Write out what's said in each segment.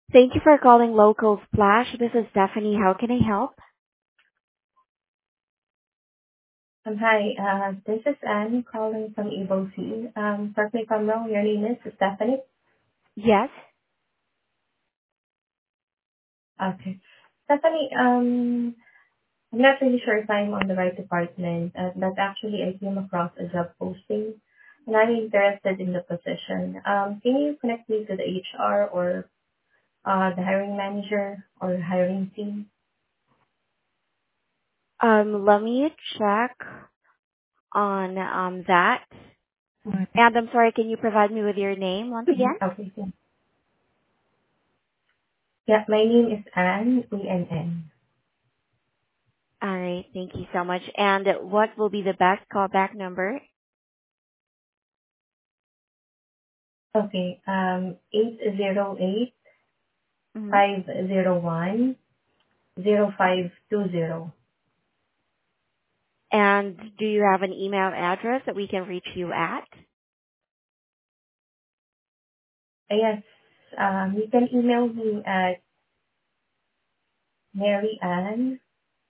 Thank you for calling Local Splash. This is Stephanie. How can I help? Hi, this is Anne calling from EvoC. Correct me if I'm wrong, your name is Stephanie? Yes. Okay. Stephanie, I'm not really sure if I'm on the right department, but actually I came across a job posting and I'm interested in the position. Can you connect me to the HR or the hiring manager or hiring team? Let me check on that. Mhm. And I'm sorry, can you provide me with your name once again? Okay, yeah. Yeah, my name is Anne, A-N-N. All right. Thank you so much. And what will be the best callback number? Okay, 808 Hmm. 501 0520. And do you have an email address that we can reach you at? Yes, you can email me at Maryann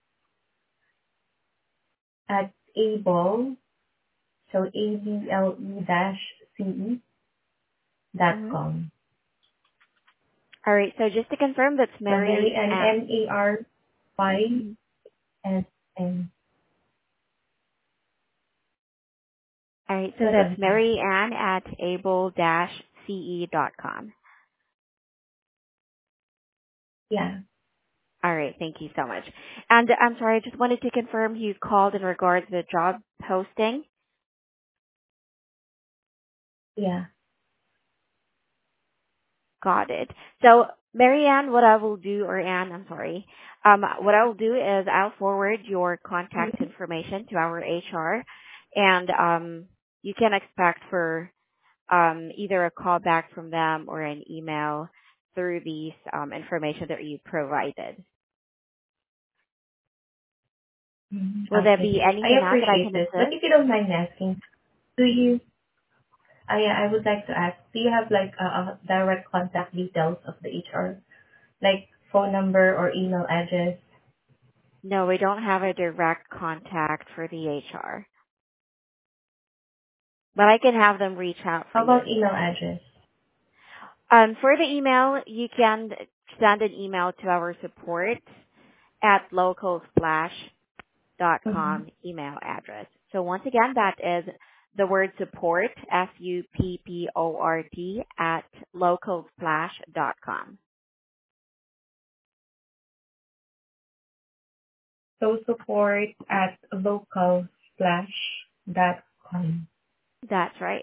at able, so able dash ce dot Hmm. com. All right. So just to confirm, that's So Mary Maryann, at. Maryann. Mhm. All right. So So that's that's it. Mary Ann at able-ce.com. Yeah, All right. Thank you so much. And I'm sorry, I just wanted to confirm you called in regards to the job posting. yeah. Got it. So, Marianne, what I will do, or Anne, I'm sorry, what I will do is I'll forward your contact Mhm. information to our HR, and you can expect for either a call back from them or an email through these information that you provided. Will there Okay. be I anything else that I appreciate can this. But assist? if you don't mind asking, do you, I would like to ask, do you have like a direct contact details of the HR, like phone number or email address? No, we don't have a direct contact for the HR, but I can have them reach out for How you. about email address? For the email, you can send an email to our support at Mm-hmm. localsplash.com email address. So once again, that is the word support, SUPPORT, at localsplash.com. So support at localsplash.com. That's right.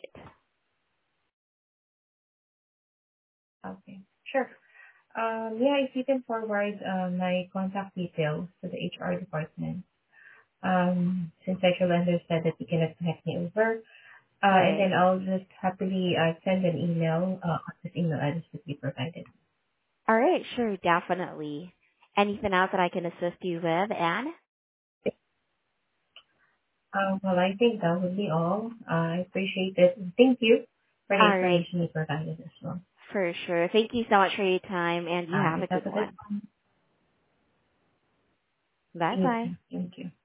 Okay, sure. Yeah, if you can forward my contact details to the HR department. Since I should understand that you cannot connect me over, and Right. then I'll just happily send an email on this email address that you provided. All right, sure, definitely. Anything else that I can assist you with, Anne? Well, I think that would be all. I appreciate it. Thank you for the All right, information you provided as well. for sure. Thank you so much for your time, and you All have right, a have good a good one. one. Bye You bye. too. Thank you.